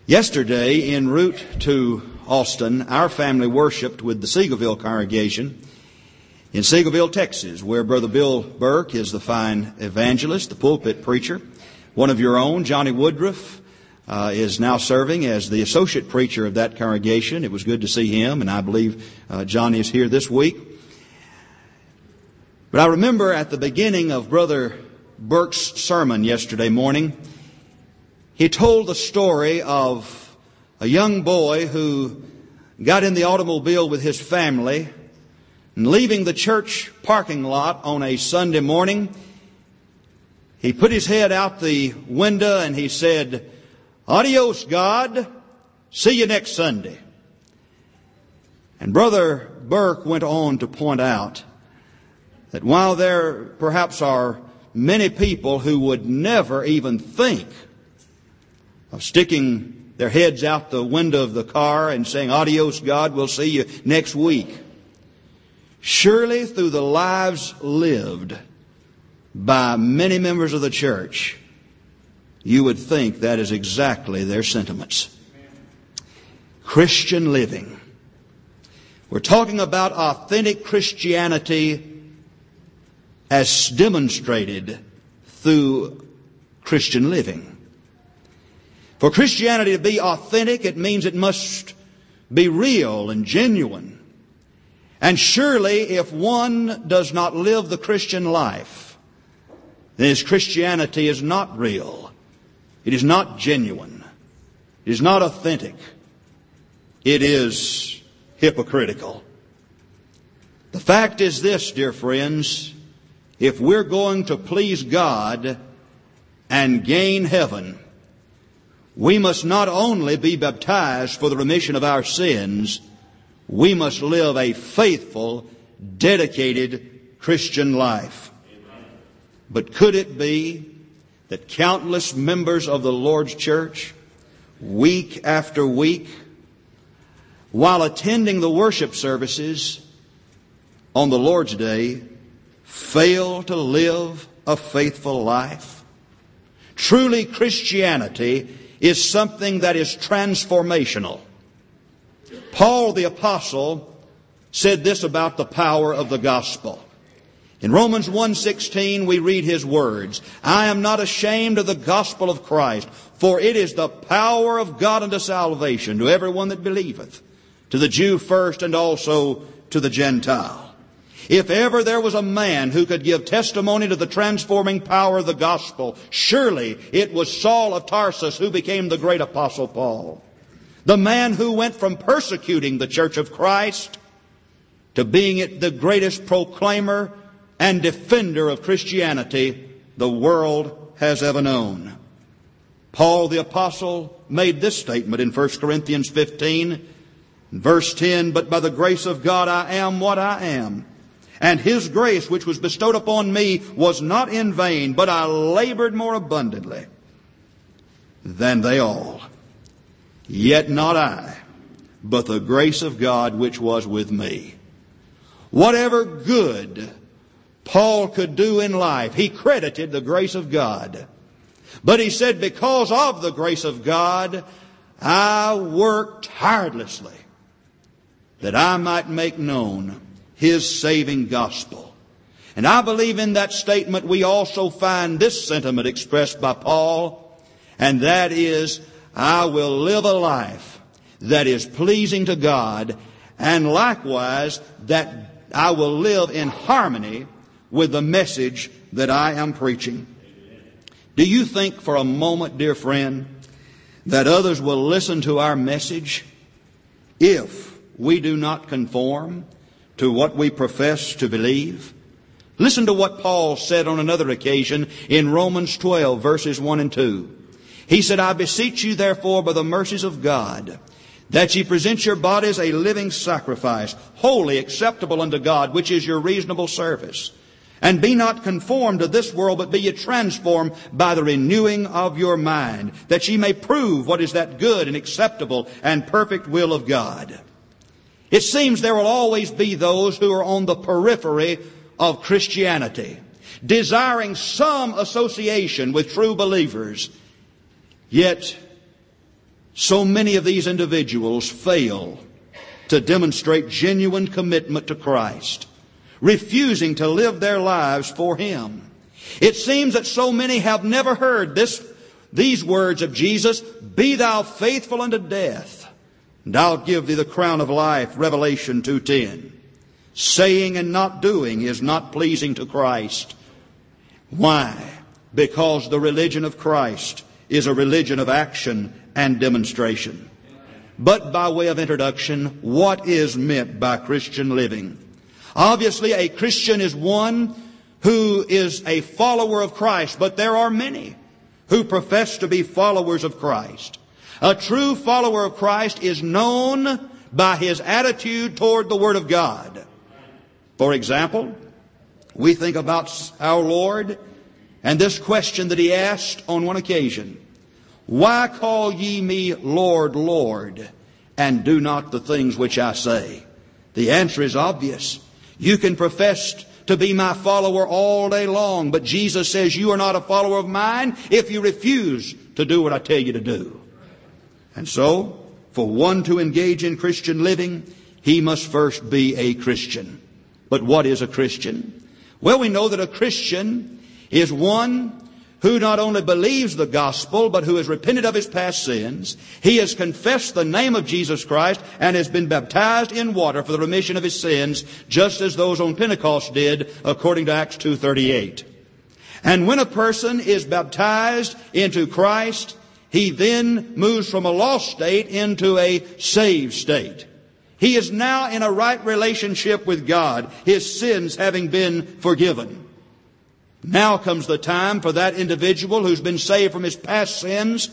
Yesterday, en route to Austin, our family worshiped with the Seagoville congregation in Seagoville, Texas, where Brother Bill Burke is the fine evangelist, the pulpit preacher. One of your own, Johnny Woodruff, is now serving as the associate preacher of that congregation. It was good to see him, and I believe Johnny is here this week. But I remember at the beginning of Brother Burke's sermon yesterday morning, he told the story of a young boy who got in the automobile with his family and leaving the church parking lot on a Sunday morning, he put his head out the window and he said, "Adios, God. See you next Sunday." And Brother Burke went on to point out that while there perhaps are many people who would never even think of sticking their heads out the window of the car and saying, "Adios, God, we'll see you next week," surely through the lives lived by many members of the church, you would think that is exactly their sentiments. Christian living. We're talking about authentic Christianity as demonstrated through Christian living. For Christianity to be authentic, it means it must be real and genuine. And surely if one does not live the Christian life, then his Christianity is not real. It is not genuine. It is not authentic. It is hypocritical. The fact is this, dear friends, if we're going to please God and gain heaven, we must not only be baptized for the remission of our sins, we must live a faithful, dedicated Christian life. But could it be that countless members of the Lord's church, week after week, while attending the worship services on the Lord's Day, fail to live a faithful life? Truly, Christianity is something that is transformational. Paul the Apostle said this about the power of the gospel. In Romans 1:16 we read his words, "I am not ashamed of the gospel of Christ, for it is the power of God unto salvation to everyone that believeth, to the Jew first and also to the Gentile." If ever there was a man who could give testimony to the transforming power of the gospel, surely it was Saul of Tarsus who became the great apostle Paul. The man who went from persecuting the church of Christ to being the greatest proclaimer and defender of Christianity the world has ever known. Paul the apostle made this statement in 1 Corinthians 15, verse 10, "But by the grace of God I am what I am. And His grace which was bestowed upon me was not in vain, but I labored more abundantly than they all. Yet not I, but the grace of God which was with me." Whatever good Paul could do in life, he credited the grace of God. But he said, because of the grace of God, I worked tirelessly that I might make known His saving gospel. And I believe in that statement we also find this sentiment expressed by Paul, and that is, I will live a life that is pleasing to God, and likewise that I will live in harmony with the message that I am preaching. Do you think for a moment, dear friend, that others will listen to our message if we do not conform to what we profess to believe? Listen to what Paul said on another occasion in Romans 12, verses 1 and 2. He said, "I beseech you therefore by the mercies of God, that ye present your bodies a living sacrifice, wholly acceptable unto God, which is your reasonable service. And be not conformed to this world, but be ye transformed by the renewing of your mind, that ye may prove what is that good and acceptable and perfect will of God." It seems there will always be those who are on the periphery of Christianity, desiring some association with true believers, yet So many of these individuals fail to demonstrate genuine commitment to Christ, refusing to live their lives for Him. It seems that so many have never heard these words of Jesus, "Be thou faithful unto death, and I'll give thee the crown of life," Revelation 2:10. Saying and not doing is not pleasing to Christ. Why? Because the religion of Christ is a religion of action and demonstration. But by way of introduction, what is meant by Christian living? Obviously, a Christian is one who is a follower of Christ, but there are many who profess to be followers of Christ. A true follower of Christ is known by his attitude toward the Word of God. For example, we think about our Lord and this question that He asked on one occasion: "Why call ye me Lord, Lord, and do not the things which I say?" The answer is obvious. You can profess to be my follower all day long, but Jesus says you are not a follower of mine if you refuse to do what I tell you to do. And so, for one to engage in Christian living, he must first be a Christian. But what is a Christian? Well, we know that a Christian is one who not only believes the gospel, but who has repented of his past sins. He has confessed the name of Jesus Christ and has been baptized in water for the remission of his sins, just as those on Pentecost did, according to Acts 2:38. And when a person is baptized into Christ, he then moves from a lost state into a saved state. He is now in a right relationship with God, his sins having been forgiven. Now comes the time for that individual who's been saved from his past sins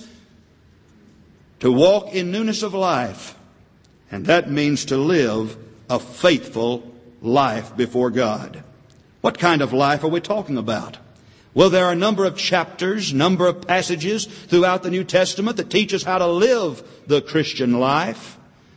to walk in newness of life. And that means to live a faithful life before God. What kind of life are we talking about? Well, there are a number of chapters, number of passages throughout the New Testament that teach us how to live the Christian life.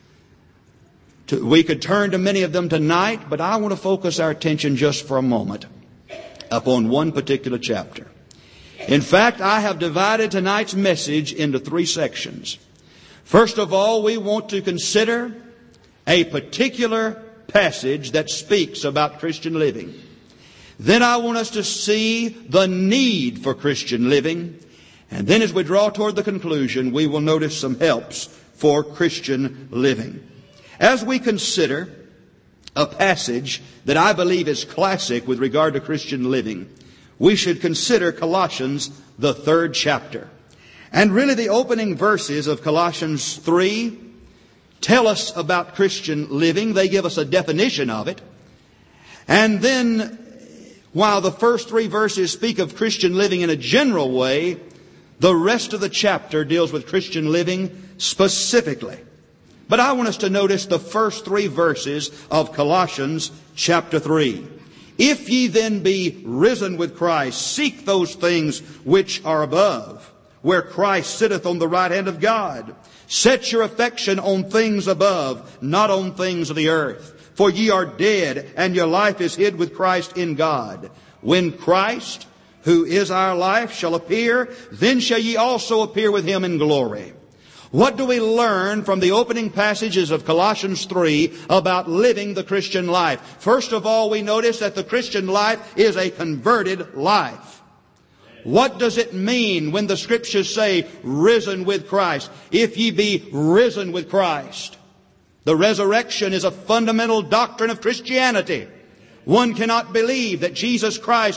We could turn to many of them tonight, but I want to focus our attention just for a moment upon one particular chapter. In fact, I have divided tonight's message into 3 sections. First of all, we want to consider a particular passage that speaks about Christian living. Then I want us to see the need for Christian living. And then as we draw toward the conclusion, we will notice some helps for Christian living. As we consider a passage that I believe is classic with regard to Christian living, we should consider Colossians, the 3rd chapter. And really the opening verses of Colossians 3 tell us about Christian living. They give us a definition of it. And then, while the first 3 verses speak of Christian living in a general way, the rest of the chapter deals with Christian living specifically. But I want us to notice the first 3 verses of Colossians chapter 3. "If ye then be risen with Christ, seek those things which are above, where Christ sitteth on the right hand of God. Set your affection on things above, not on things of the earth. For ye are dead, and your life is hid with Christ in God. When Christ, who is our life, shall appear, then shall ye also appear with Him in glory." What do we learn from the opening passages of Colossians 3 about living the Christian life? First of all, we notice that the Christian life is a converted life. What does it mean when the Scriptures say, risen with Christ? If ye be risen with Christ. The resurrection is a fundamental doctrine of Christianity. One cannot believe that Jesus Christ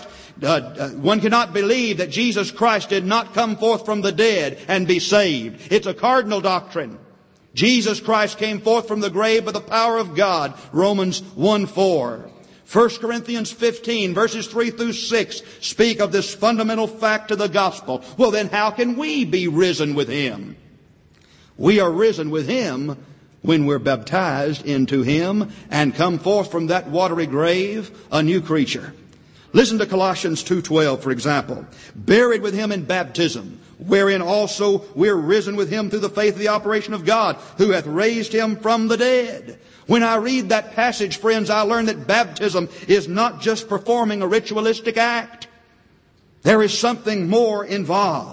did not come forth from the dead and be saved. It's a cardinal doctrine. Jesus Christ came forth from the grave by the power of God. Romans 1:4. 1 Corinthians 15 verses 3 through 6 speak of this fundamental fact of the gospel. Well, then how can we be risen with Him? We are risen with Him when we're baptized into Him and come forth from that watery grave a new creature. Listen to Colossians 2:12, for example. "Buried with Him in baptism, wherein also we're risen with Him through the faith of the operation of God, who hath raised Him from the dead." When I read that passage, friends, I learn that baptism is not just performing a ritualistic act. There is something more involved.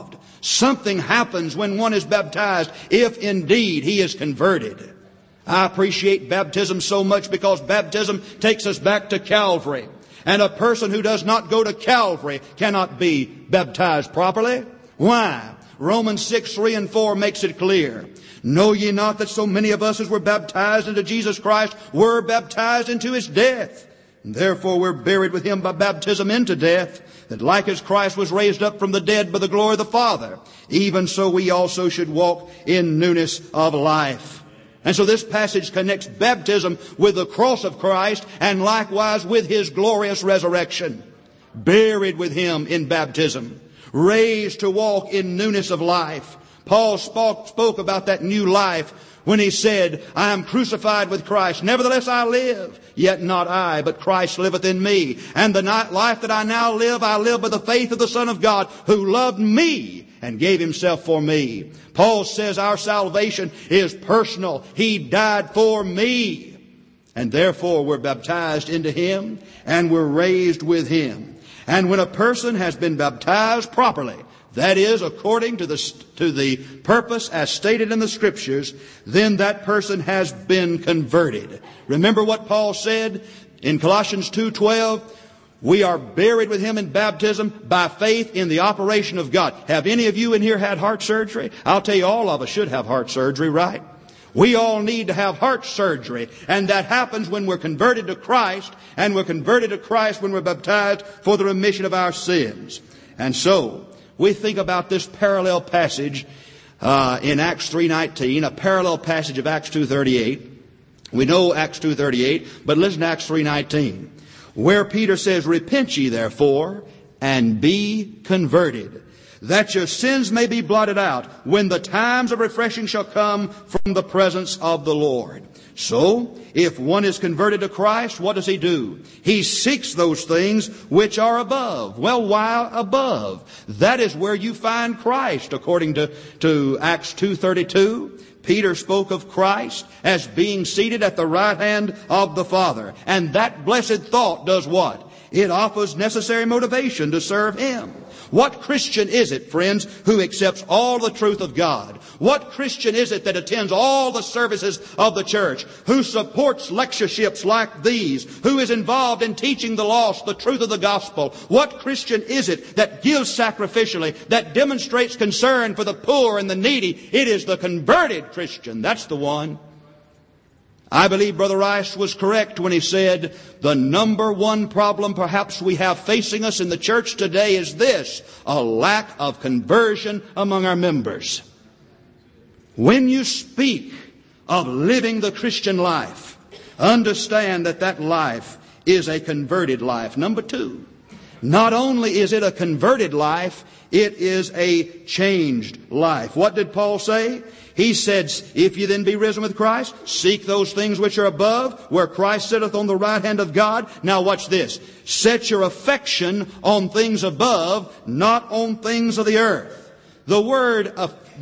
Something happens when one is baptized, if indeed he is converted. I appreciate baptism so much because baptism takes us back to Calvary. And a person who does not go to Calvary cannot be baptized properly. Why? Romans 6:3 and 4 makes it clear. Know ye not that so many of us as were baptized into Jesus Christ were baptized into His death? And therefore we're buried with Him by baptism into death, that like as Christ was raised up from the dead by the glory of the Father, even so we also should walk in newness of life. And so this passage connects baptism with the cross of Christ and likewise with His glorious resurrection. Buried with Him in baptism. Raised to walk in newness of life. Paul spoke about that new life when he said, I am crucified with Christ. Nevertheless I live, yet not I, but Christ liveth in me. And the life that I now live, I live by the faith of the Son of God, who loved me and gave Himself for me. Paul says our salvation is personal. He died for me. And therefore we're baptized into Him and we're raised with Him. And when a person has been baptized properly, that is, according to the purpose as stated in the Scriptures, then that person has been converted. Remember what Paul said in Colossians 2:12? We are buried with Him in baptism by faith in the operation of God. Have any of you in here had heart surgery? I'll tell you, all of us should have heart surgery, right? We all need to have heart surgery. And that happens when we're converted to Christ, and we're converted to Christ when we're baptized for the remission of our sins. And so, we think about this parallel passage in Acts 3:19, a parallel passage of Acts 2:38. We know Acts 2:38, but listen to Acts 3:19, where Peter says, Repent ye therefore, and be converted, that your sins may be blotted out, when the times of refreshing shall come from the presence of the Lord. So, if one is converted to Christ, what does he do? He seeks those things which are above. Well, why above? That is where you find Christ, according to Acts 2:32. Peter spoke of Christ as being seated at the right hand of the Father. And that blessed thought does what? It offers necessary motivation to serve Him. What Christian is it, friends, who accepts all the truth of God? What Christian is it that attends all the services of the church, who supports lectureships like these, who is involved in teaching the lost the truth of the gospel? What Christian is it that gives sacrificially, that demonstrates concern for the poor and the needy? It is the converted Christian. That's the one. I believe Brother Rice was correct when he said the number one problem perhaps we have facing us in the church today is this: a lack of conversion among our members. When you speak of living the Christian life, understand that that life is a converted life. Number two, not only is it a converted life, it is a changed life. What did Paul say? He said, if ye then be risen with Christ, seek those things which are above, where Christ sitteth on the right hand of God. Now watch this. Set your affection on things above, not on things of the earth. The word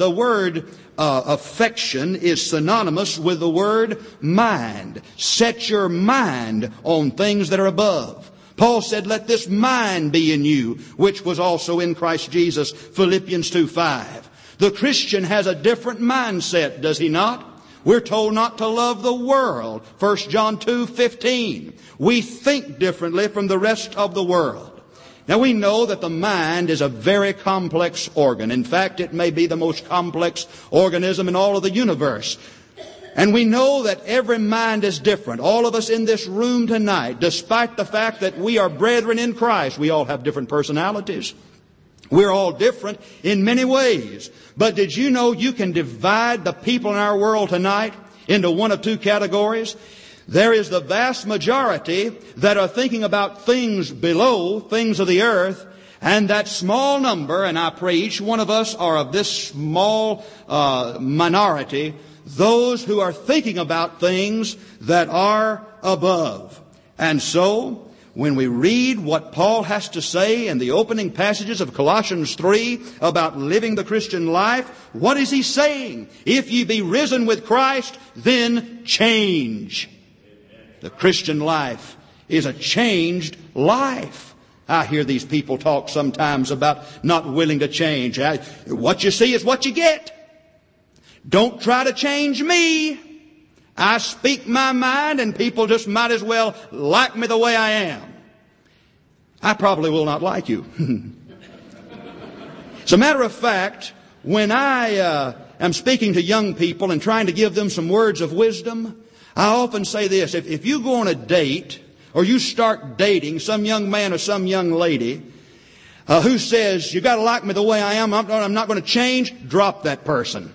affection is synonymous with the word mind. Set your mind on things that are above. Paul said, let this mind be in you, which was also in Christ Jesus, Philippians 2:5. The Christian has a different mindset, does he not? We're told not to love the world, 1 John 2:15. We think differently from the rest of the world. Now we know that the mind is a very complex organ. In fact, it may be the most complex organism in all of the universe. And we know that every mind is different. All of us in this room tonight, despite the fact that we are brethren in Christ, we all have different personalities. We're all different in many ways. But did you know you can divide the people in our world tonight into one of two categories? There is the vast majority that are thinking about things below, things of the earth, and that small number, and I pray each one of us are of this small minority, those who are thinking about things that are above. And so, when we read what Paul has to say in the opening passages of Colossians 3 about living the Christian life, what is he saying? If ye be risen with Christ, then change. The Christian life is a changed life. I hear these people talk sometimes about not willing to change. What you see is what you get. Don't try to change me. I speak my mind and people just might as well like me the way I am. I probably will not like you. As a matter of fact, when I am speaking to young people and trying to give them some words of wisdom, I often say this: if you go on a date or you start dating some young man or some young lady who says, you got to like me the way I am, I'm not going to change, drop that person.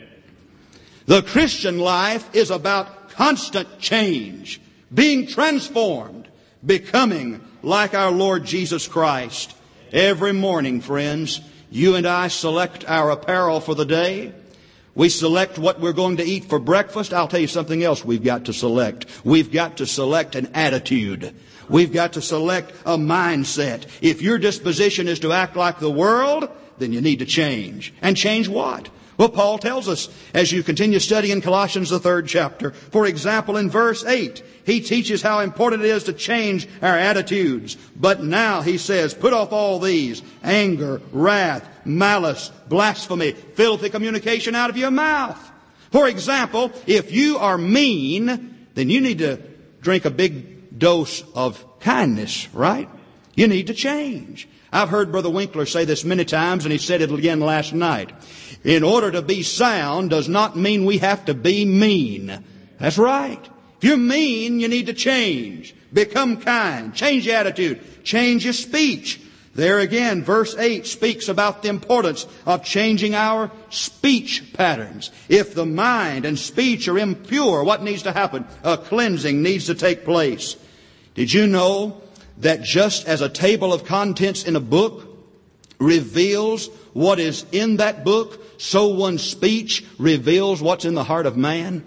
The Christian life is about constant change, being transformed, becoming like our Lord Jesus Christ. Every morning, friends, you and I select our apparel for the day. We select what we're going to eat for breakfast. I'll tell you something else we've got to select. We've got to select an attitude. We've got to select a mindset. If your disposition is to act like the world, then you need to change. And change what? Well, Paul tells us as you continue studying Colossians, the 3rd chapter. For example, in verse 8, he teaches how important it is to change our attitudes. But now, he says, put off all these: anger, wrath, malice, blasphemy, filthy communication out of your mouth. For example, if you are mean, then you need to drink a big dose of kindness, right? You need to change. I've heard Brother Winkler say this many times, and he said it again last night. In order to be sound does not mean we have to be mean. That's right. If you're mean, you need to change. Become kind. Change your attitude. Change your speech. There again, verse 8 speaks about the importance of changing our speech patterns. If the mind and speech are impure, what needs to happen? A cleansing needs to take place. Did you know that just as a table of contents in a book reveals what is in that book, so one's speech reveals what's in the heart of man?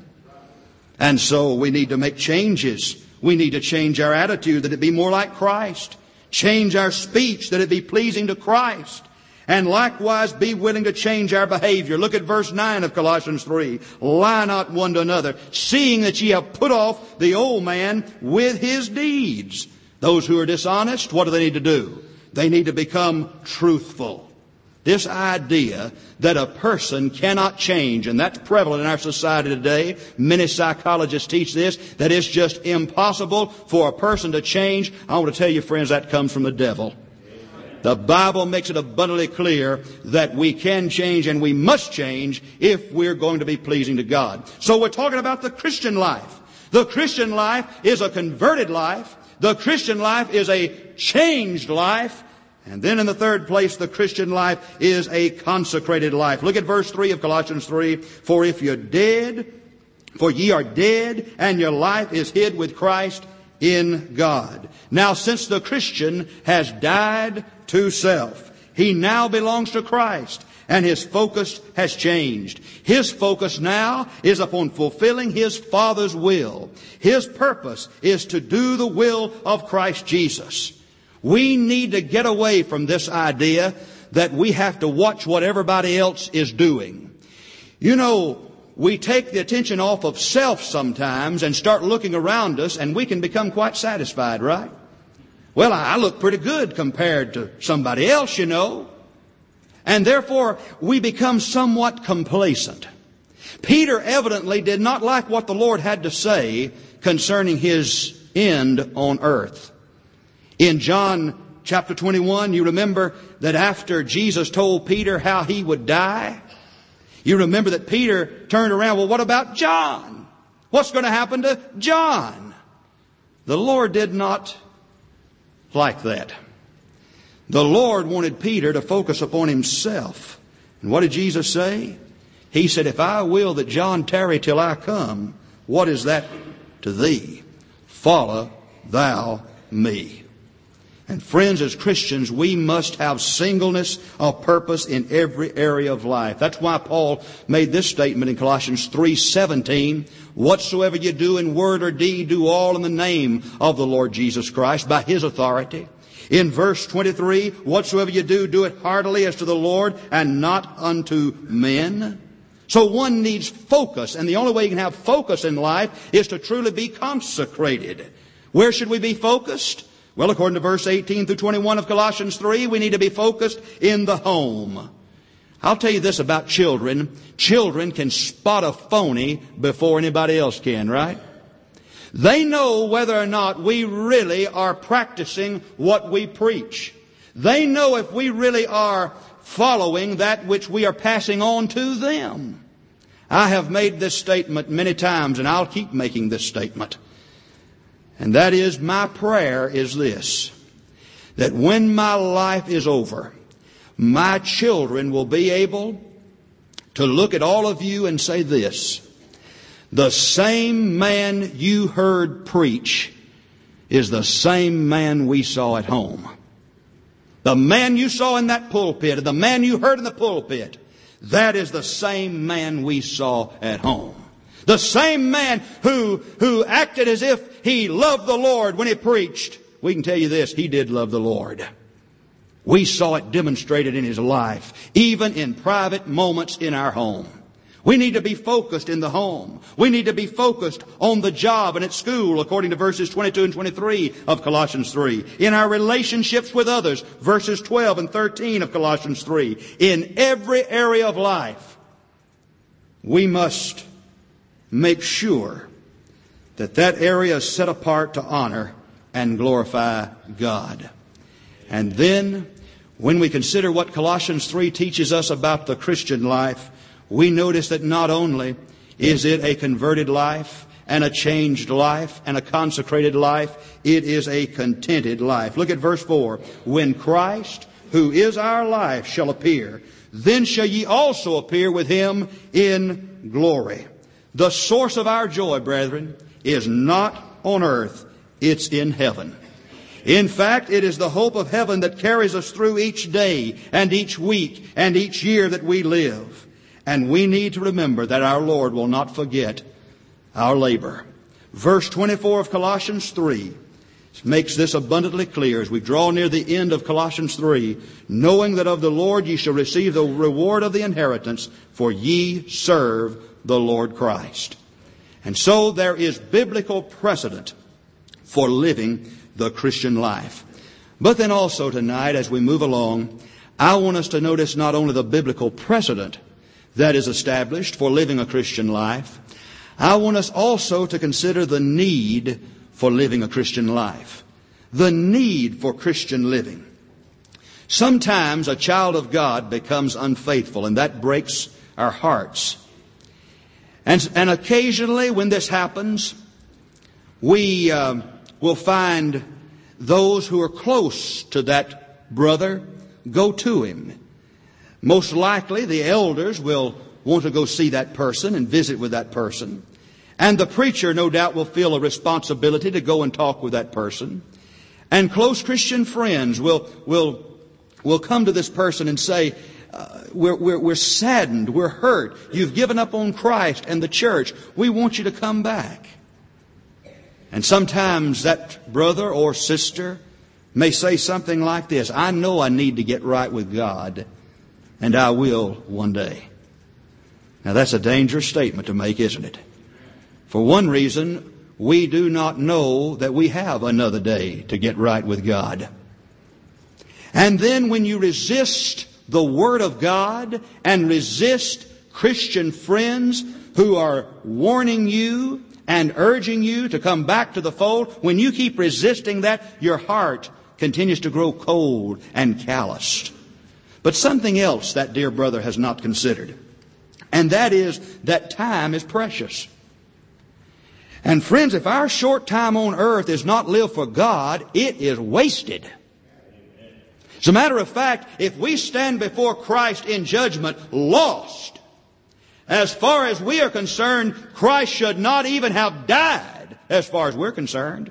And so we need to make changes. We need to change our attitude that it be more like Christ. Change our speech that it be pleasing to Christ. And likewise be willing to change our behavior. Look at verse 9 of Colossians 3. Lie not one to another, seeing that ye have put off the old man with his deeds. Those who are dishonest, what do they need to do? They need to become truthful. This idea that a person cannot change, and that's prevalent in our society today. Many psychologists teach this, that it's just impossible for a person to change. I want to tell you, friends, that comes from the devil. The Bible makes it abundantly clear that we can change and we must change if we're going to be pleasing to God. So we're talking about the Christian life. The Christian life is a converted life. The Christian life is a changed life. And then in the third place, the Christian life is a consecrated life. Look at verse 3 of Colossians 3. For if you're dead, for ye are dead, and your life is hid with Christ in God. Now, since the Christian has died to self, he now belongs to Christ, and his focus has changed. His focus now is upon fulfilling his Father's will. His purpose is to do the will of Christ Jesus. We need to get away from this idea that we have to watch what everybody else is doing. You know, we take the attention off of self sometimes and start looking around us, and we can become quite satisfied, right? Well, I look pretty good compared to somebody else, you know. And therefore, we become somewhat complacent. Peter evidently did not like what the Lord had to say concerning his end on earth. In John chapter 21, you remember that after Jesus told Peter how he would die, you remember that Peter turned around, well, what about John? What's going to happen to John? The Lord did not like that. The Lord wanted Peter to focus upon himself. And what did Jesus say? He said, if I will that John tarry till I come, what is that to thee? Follow thou me. And friends, as Christians, we must have singleness of purpose in every area of life. That's why Paul made this statement in Colossians 3:17. Whatsoever you do in word or deed, do all in the name of the Lord Jesus Christ, by his authority. In verse 23, whatsoever you do, do it heartily as to the Lord and not unto men. So one needs focus, and the only way you can have focus in life is to truly be consecrated. Where should we be focused? Well, according to verse 18 through 21 of Colossians 3, we need to be focused in the home. I'll tell you this about children. Children can spot a phony before anybody else can, right? They know whether or not we really are practicing what we preach. They know if we really are following that which we are passing on to them. I have made this statement many times, and I'll keep making this statement. And that is, my prayer is this, that when my life is over, my children will be able to look at all of you and say this: the same man you heard preach is the same man we saw at home. The man you saw in that pulpit, and the man you heard in the pulpit, that is the same man we saw at home. The same man who acted as if he loved the Lord when he preached. We can tell you this, he did love the Lord. We saw it demonstrated in his life, even in private moments in our home. We need to be focused in the home. We need to be focused on the job and at school, according to verses 22 and 23 of Colossians 3. In our relationships with others, verses 12 and 13 of Colossians 3. In every area of life, we must make sure that that area is set apart to honor and glorify God. And then, when we consider what Colossians 3 teaches us about the Christian life, we notice that not only is it a converted life and a changed life and a consecrated life, it is a contented life. Look at verse 4. When Christ, who is our life, shall appear, then shall ye also appear with him in glory. The source of our joy, brethren, is not on earth, it's in heaven. In fact, it is the hope of heaven that carries us through each day and each week and each year that we live. And we need to remember that our Lord will not forget our labor. Verse 24 of Colossians 3 makes this abundantly clear as we draw near the end of Colossians 3. Knowing that of the Lord ye shall receive the reward of the inheritance, for ye serve the Lord Christ. And so there is biblical precedent for living the Christian life. But then also tonight, as we move along, I want us to notice not only the biblical precedent that is established for living a Christian life, I want us also to consider the need for living a Christian life. The need for Christian living. Sometimes a child of God becomes unfaithful, and that breaks our hearts. And occasionally when this happens, we will find those who are close to that brother go to him. Most likely the elders will want to go see that person and visit with that person. And the preacher, no doubt, will feel a responsibility to go and talk with that person. And close Christian friends will come to this person and say, we're saddened, we're hurt. You've given up on Christ and the church. We want you to come back. And sometimes that brother or sister may say something like this: I know I need to get right with God, and I will one day. Now that's a dangerous statement to make, isn't it? For one reason, we do not know that we have another day to get right with God. And then when you resist the Word of God and resist Christian friends who are warning you and urging you to come back to the fold, when you keep resisting that, your heart continues to grow cold and calloused. But something else that dear brother has not considered, and that is that time is precious. And friends, if our short time on earth is not lived for God, it is wasted. As a matter of fact, if we stand before Christ in judgment lost, as far as we are concerned, Christ should not even have died, as far as we're concerned.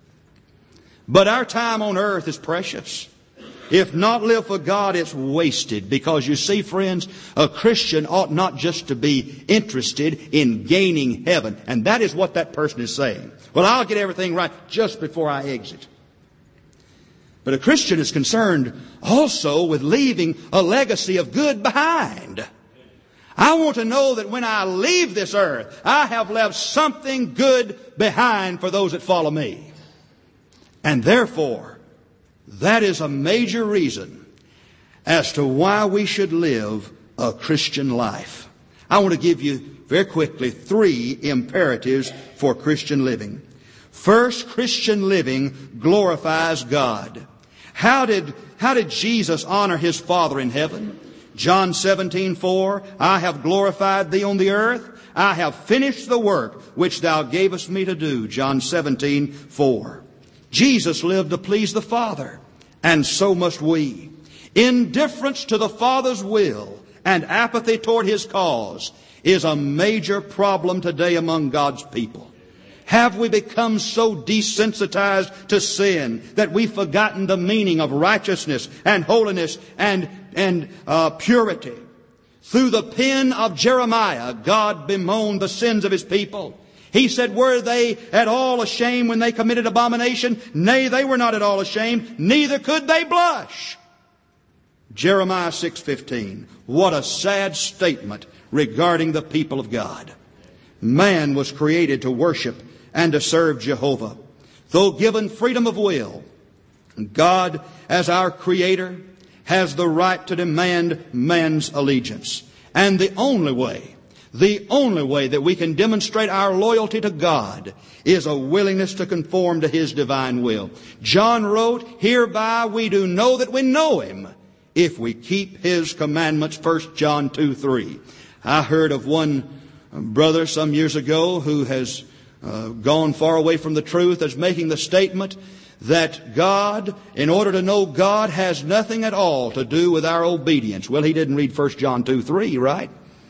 But our time on earth is precious. If not lived for God, it's wasted. Because you see, friends, a Christian ought not just to be interested in gaining heaven. And that is what that person is saying. Well, I'll get everything right just before I exit. But a Christian is concerned also with leaving a legacy of good behind. I want to know that when I leave this earth, I have left something good behind for those that follow me. And therefore, that is a major reason as to why we should live a Christian life. I want to give you very quickly 3 imperatives for Christian living. First, Christian living glorifies God. How did Jesus honor His Father in heaven? John 17:4, I have glorified Thee on the earth. I have finished the work which Thou gavest me to do. John 17:4. Jesus lived to please the Father, and so must we. Indifference to the Father's will and apathy toward His cause is a major problem today among God's people. Have we become so desensitized to sin that we've forgotten the meaning of righteousness and holiness and purity? Through the pen of Jeremiah, God bemoaned the sins of His people. He said, were they at all ashamed when they committed abomination? Nay, they were not at all ashamed, neither could they blush. Jeremiah 6:15. What a sad statement regarding the people of God. Man was created to worship and to serve Jehovah. Though given freedom of will, God, as our Creator, has the right to demand man's allegiance. And the only way that we can demonstrate our loyalty to God is a willingness to conform to His divine will. John wrote, hereby we do know that we know Him, if we keep His commandments. 1 John 2:3. I heard of one brother some years ago who has gone far away from the truth as making the statement that God, in order to know God, has nothing at all to do with our obedience. Well, he didn't read 1 John 2:3, right?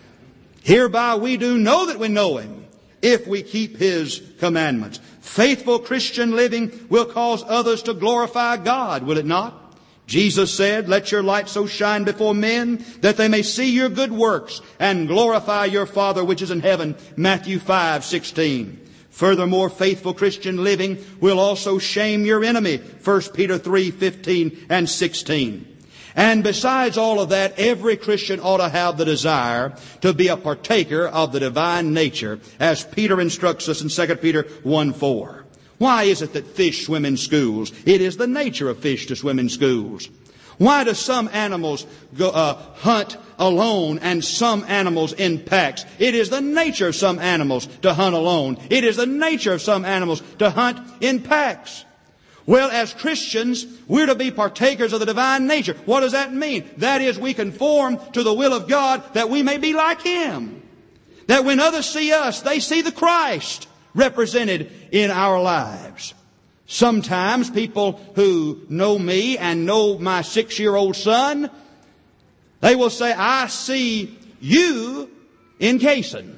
Hereby we do know that we know Him, if we keep His commandments. Faithful Christian living will cause others to glorify God, will it not? Jesus said, let your light so shine before men that they may see your good works and glorify your Father which is in heaven. Matthew 5:16. Furthermore, faithful Christian living will also shame your enemy. 1 Peter 3:15 and 16. And besides all of that, every Christian ought to have the desire to be a partaker of the divine nature, as Peter instructs us in 2 Peter 1:4. Why is it that fish swim in schools? It is the nature of fish to swim in schools. Why do some animals hunt alone and some animals in packs? It is the nature of some animals to hunt alone. It is the nature of some animals to hunt in packs. Well, as Christians, we're to be partakers of the divine nature. What does that mean? That is, we conform to the will of God that we may be like Him. That when others see us, they see the Christ represented in our lives. Sometimes people who know me and know my 6-year-old son, they will say, I see you in Cason.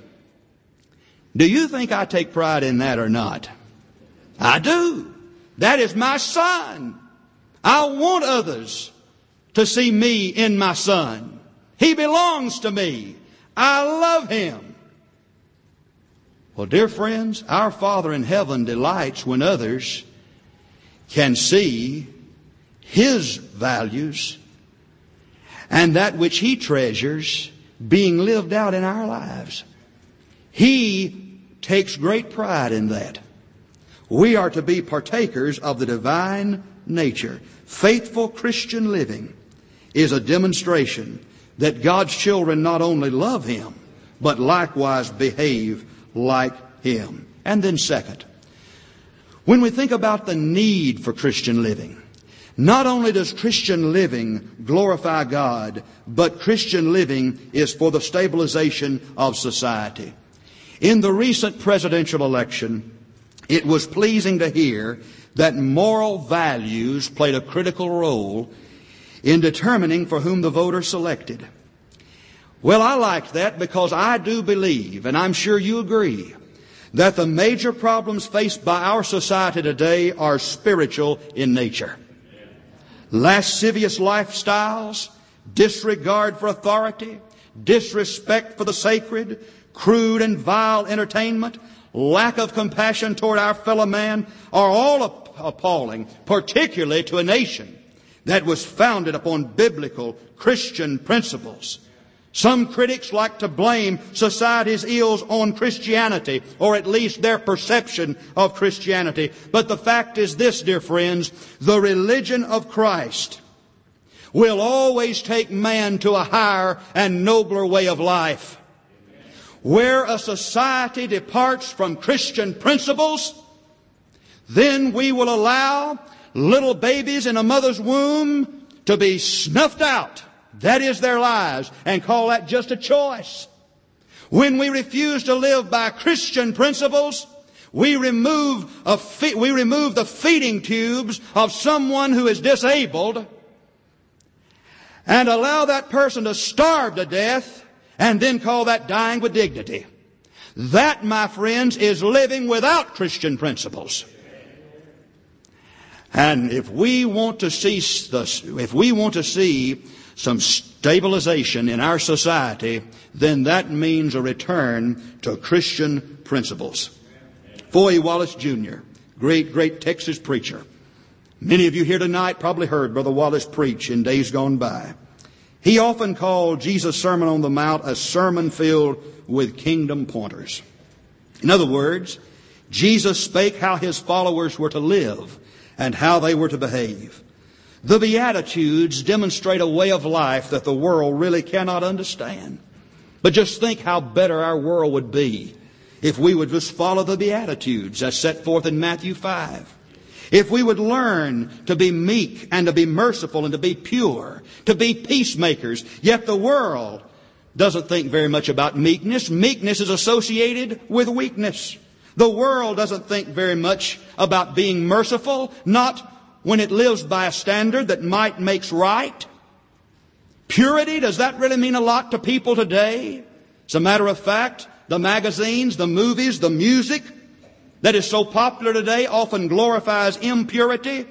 Do you think I take pride in that or not? I do. That is my son. I want others to see me in my son. He belongs to me. I love him. Well, dear friends, our Father in heaven delights when others can see His values and that which He treasures being lived out in our lives. He takes great pride in that. We are to be partakers of the divine nature. Faithful Christian living is a demonstration that God's children not only love Him, but likewise behave like Him. And then second, when we think about the need for Christian living, not only does Christian living glorify God, but Christian living is for the stabilization of society. In the recent presidential election, it was pleasing to hear that moral values played a critical role in determining for whom the voters selected. Well, I liked that because I do believe, and I'm sure you agree, that the major problems faced by our society today are spiritual in nature. Lascivious lifestyles, disregard for authority, disrespect for the sacred, crude and vile entertainment, lack of compassion toward our fellow man are all appalling, particularly to a nation that was founded upon biblical Christian principles. Some critics like to blame society's ills on Christianity, or at least their perception of Christianity. But the fact is this, dear friends, the religion of Christ will always take man to a higher and nobler way of life. Where a society departs from Christian principles, then we will allow little babies in a mother's womb to be snuffed out. That is their lives, and call that just a choice. When we refuse to live by Christian principles, we remove the feeding tubes of someone who is disabled and allow that person to starve to death and then call that dying with dignity. That, my friends, is living without Christian principles. And if we want to see some stabilization in our society, then that means a return to Christian principles. Foy Wallace Jr., great Texas preacher. Many of you here tonight probably heard Brother Wallace preach in days gone by. He often called Jesus' Sermon on the Mount a sermon filled with kingdom pointers. In other words, Jesus spake how His followers were to live and how they were to behave. The Beatitudes demonstrate a way of life that the world really cannot understand. But just think how better our world would be if we would just follow the Beatitudes as set forth in Matthew 5. If we would learn to be meek and to be merciful and to be pure, to be peacemakers. Yet the world doesn't think very much about meekness. Meekness is associated with weakness. The world doesn't think very much about being merciful, not when it lives by a standard that might makes right. Purity, does that really mean a lot to people today? As a matter of fact, the magazines, the movies, the music that is so popular today often glorifies impurity.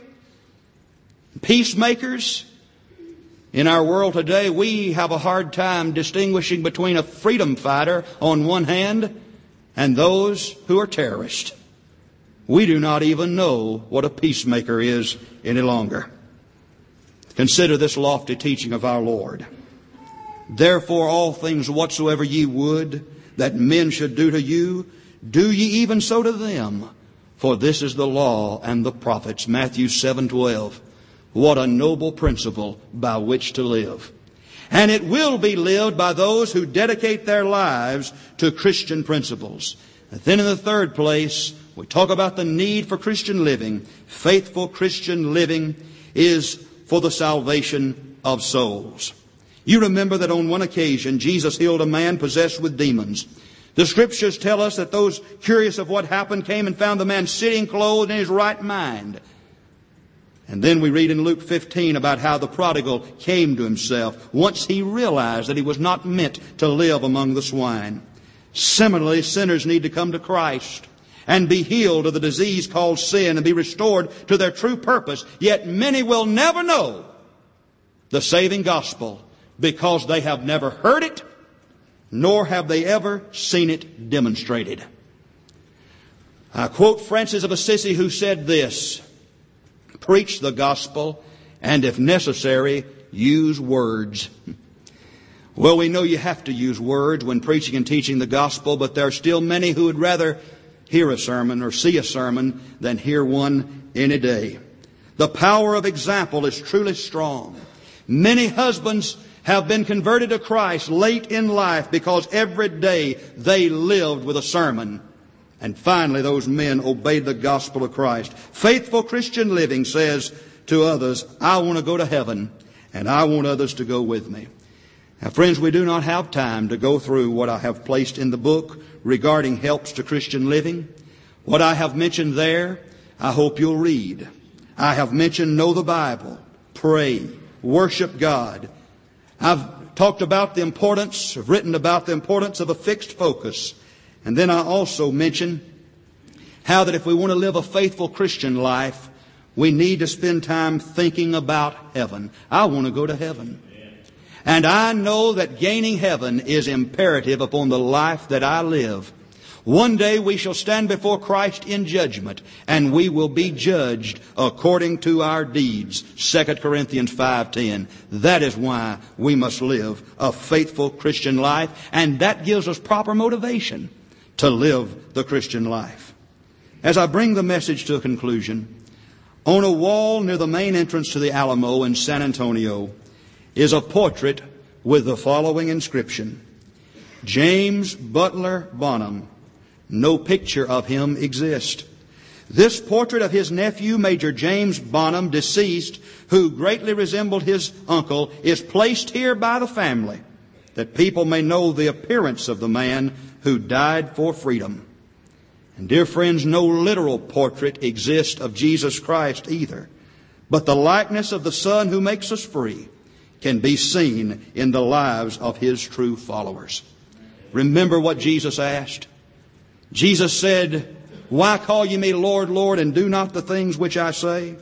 Peacemakers. In our world today, we have a hard time distinguishing between a freedom fighter on one hand and those who are terrorists. We do not even know what a peacemaker is any longer. Consider this lofty teaching of our Lord. Therefore, all things whatsoever ye would that men should do to you, do ye even so to them. For this is the law and the prophets. Matthew 7:12. What a noble principle by which to live. And it will be lived by those who dedicate their lives to Christian principles. And then in the third place, we talk about the need for Christian living. Faithful Christian living is for the salvation of souls. You remember that on one occasion, Jesus healed a man possessed with demons. The Scriptures tell us that those curious of what happened came and found the man sitting clothed in his right mind. And then we read in Luke 15 about how the prodigal came to himself once he realized that he was not meant to live among the swine. Similarly, sinners need to come to Christ and be healed of the disease called sin and be restored to their true purpose. Yet many will never know the saving gospel because they have never heard it, nor have they ever seen it demonstrated. I quote Francis of Assisi, who said this: preach the gospel, and if necessary, use words. Well, we know you have to use words when preaching and teaching the gospel, but there are still many who would rather hear a sermon or see a sermon than hear one any day. The power of example is truly strong. Many husbands have been converted to Christ late in life because every day they lived with a sermon. And finally, those men obeyed the gospel of Christ. Faithful Christian living says to others, I want to go to heaven, and I want others to go with me. Now, friends, we do not have time to go through what I have placed in the book regarding helps to Christian living. What I have mentioned there, I hope you'll read. I have mentioned know the Bible, pray, worship God. I've talked about the importance, I've written about the importance of a fixed focus. And then I also mention how that if we want to live a faithful Christian life, we need to spend time thinking about heaven. I want to go to heaven. And I know that gaining heaven is imperative upon the life that I live. One day we shall stand before Christ in judgment, and we will be judged according to our deeds. 2 Corinthians 5:10. That is why we must live a faithful Christian life, and that gives us proper motivation to live the Christian life. As I bring the message to a conclusion, on a wall near the main entrance to the Alamo in San Antonio is a portrait with the following inscription: James Butler Bonham. No picture of him exists. This portrait of his nephew, Major James Bonham, deceased, who greatly resembled his uncle, is placed here by the family that people may know the appearance of the man who died for freedom. And dear friends, no literal portrait exists of Jesus Christ either, but the likeness of the Son who makes us free can be seen in the lives of His true followers. Remember what Jesus asked. Jesus said, "Why call ye me Lord, Lord, and do not the things which I say?"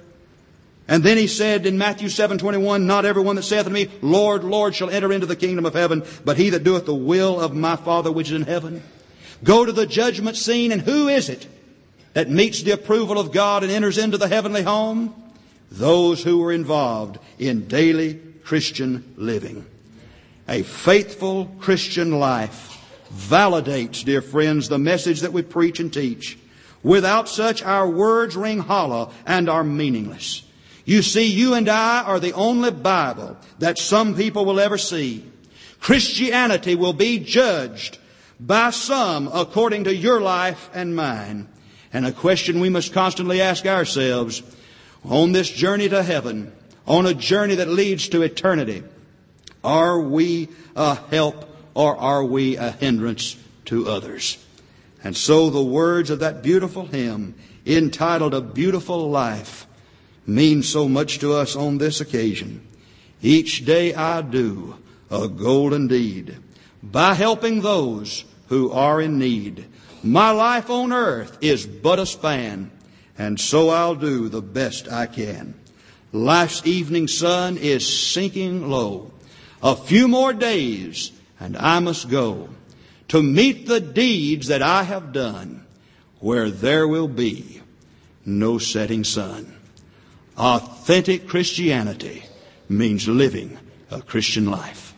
And then He said in Matthew 7:21, "Not everyone that saith unto me, Lord, Lord, shall enter into the kingdom of heaven, but he that doeth the will of my Father which is in heaven." Go to the judgment scene, and who is it that meets the approval of God and enters into the heavenly home? Those who were involved in daily Christian living. A faithful Christian life validates, dear friends, the message that we preach and teach. Without such, our words ring hollow and are meaningless. You see, you and I are the only Bible that some people will ever see. Christianity will be judged by some according to your life and mine. And a question we must constantly ask ourselves, on this journey to heaven, on a journey that leads to eternity, are we a help or are we a hindrance to others? And so the words of that beautiful hymn entitled "A Beautiful Life" mean so much to us on this occasion. Each day I do a golden deed by helping those who are in need. My life on earth is but a span, and so I'll do the best I can. Life's evening sun is sinking low. A few more days and I must go to meet the deeds that I have done, where there will be no setting sun. Authentic Christianity means living a Christian life.